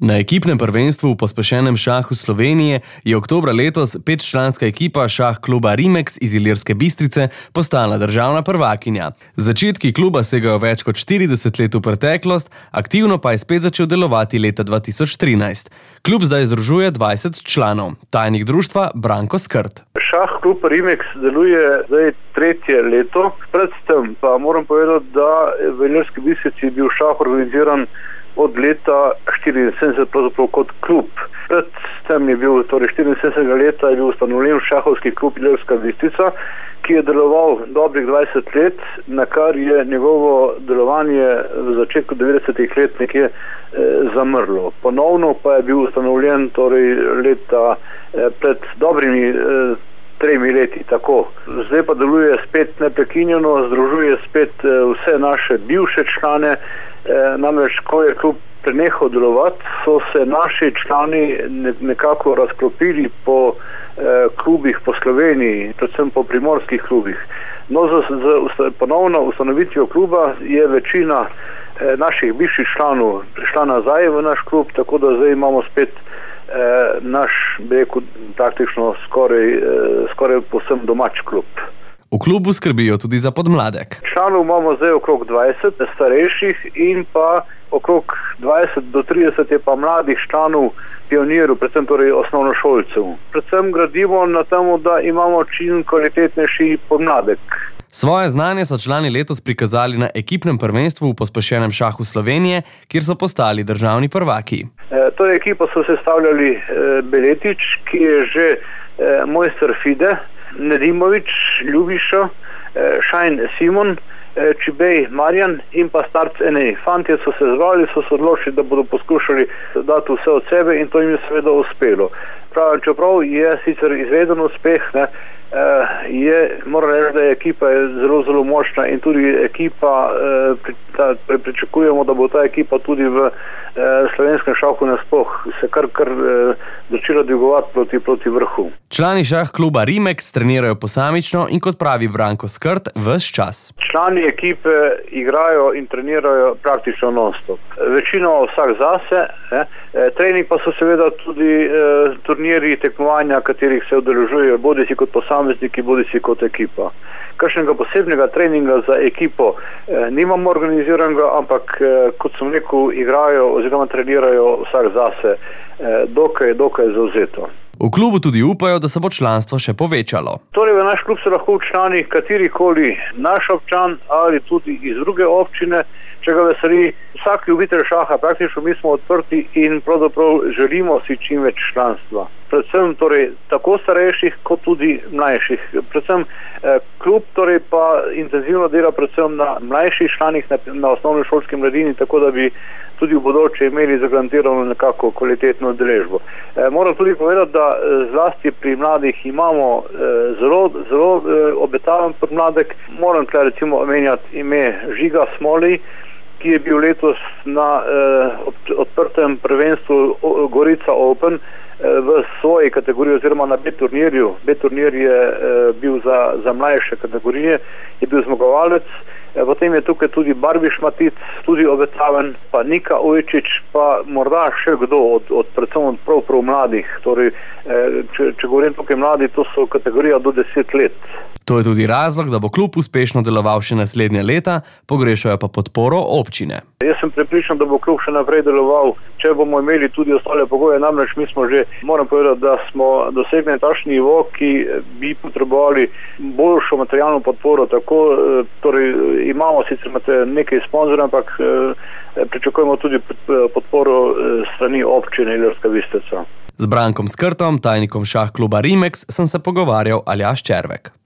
Na ekipnem prvenstvu v pospešenem šahu Slovenije je oktobra letos 5-članska ekipa šah kluba Rimex iz Ilirske Bistrice postala državna prvakinja. Začetki kluba segajo več kot 40 let v preteklost, aktivno pa je spet začel delovati leta 2013. Klub zdaj združuje 20 članov. Tajnik društva Branko Skrt. Šah klub Rimex deluje zdaj tretje leto. Predtem pa moram povedati, da v Ilirski Bistrici je bil šah organiziran od leta 1974 pravzaprav kot klub. Predtem je bil, torej 74. leta je bil ustanovljen šahovski klub Ilirska Bistrica, ki je deloval dobrih 20 let, na kar je njegovo delovanje v začetku 90. let nekje zamrlo. Ponovno pa je bil ustanovljen torej leta pred dobrimi 3 leti tako. Zdaj pa deluje spet neprekinjeno, združuje spet vse naše bivše člane. Namreč, ko je klub prenehal delovati, so se naši člani nekako razklopili po klubih po Sloveniji, predvsem po primorskih klubih. No, z ponovno ustanovitvijo kluba je večina naših bivših članov prišla nazaj v naš klub, tako da zdaj imamo spet naš, bi rekel, praktično skoraj povsem domač klub. V klubu skrbijo tudi za podmladek. Članov imamo zdaj okrog 20 starejših in pa okrog 20 do 30 je pa mladih članov pionirov, predvsem torej osnovnošolcev. Predvsem gradimo na temu, da imamo čim kvalitetnejši podmladek. Svoje znanje so člani letos prikazali na ekipnem prvenstvu v pospešenem šahu Slovenije, kjer so postali državni prvaki. Torej ekipo so sestavljali Beletič, ki je že mojster Fide, Nedimovič, Ljubiša, Šajn Simon, Čibej Marjan in pa Starc Enej. Fantje so se zvali, so se odločili, da bodo poskušali dati vse od sebe in to jim je seveda uspelo. Čeprav je sicer izveden uspeh, moram reči, da je ekipa zelo močna in tudi ekipa, pričakujemo, da bo ta ekipa tudi v slovenskem šahu nasploh se kar začela dvigovati proti vrhu. Člani šah kluba Rimex trenirajo posamično in, kot pravi Branko Skrt, ves čas. Člani ekipe igrajo in trenirajo praktično non-stop. Večino vsak zase, trening pa so seveda tudi turnirji, tekmovanja, katerih se udeležujejo bodisi kot posamezniki, bodisi kot ekipa. Kakšnega posebnega treninga za ekipo nimamo organiziranega, ampak kot sem rekel, igrajo oziroma trenirajo vsak zase dokaj zavzeto. V klubu tudi upajo, da se bo članstvo še povečalo. Torej v naš klub se lahko včlani katerikoli naš občan ali tudi iz druge občine, če ga veseli vsak ljubitelj šaha. Praktično mi smo odprti in pravzaprav želimo si čim več članstva. Predvsem torej tako starejših kot tudi mlajših. Predvsem klub torej pa intenzivno dela predvsem na mlajših članih, na osnovni šolski mladini, tako da bi tudi v bodoče imeli zagarantirano nekako kvalitetno udeležbo. Moram tudi povedati, da zlasti pri mladih imamo zelo obetaven podmladek. Moram tukaj recimo omenjati ime Žiga Smolej, ki je bil letos na odprtem prvenstvu Gorica Open v svoji kategoriji oziroma na B-turnirju. B-turnir je bil za mlajše kategorije, je bil zmagovalec. Potem je tukaj tudi Barbiš Matic, tudi obetaven, pa Nika Ujčič, pa morda še kdo predvsem prav mladih. Torej, če govorim tukaj mladi, to so kategorija do 10 let. To je tudi razlog, da bo klub uspešno deloval še naslednje leta, pogrešajo pa podporo občine. Jaz sem prepričan, da bo klub še naprej deloval, če bomo imeli tudi ostale pogoje. Namreč mi smo že, moram povedati, da smo dosegli takšen nivo, ki bi potrebovali boljšo materialno podporo. Torej imamo sicer nekaj sponzorjev, ampak pričakujemo tudi podporo strani občine Ilirska Bistrica. Z Brankom Skrtom, tajnikom šah kluba Rimex, sem se pogovarjal Aljaž Červek.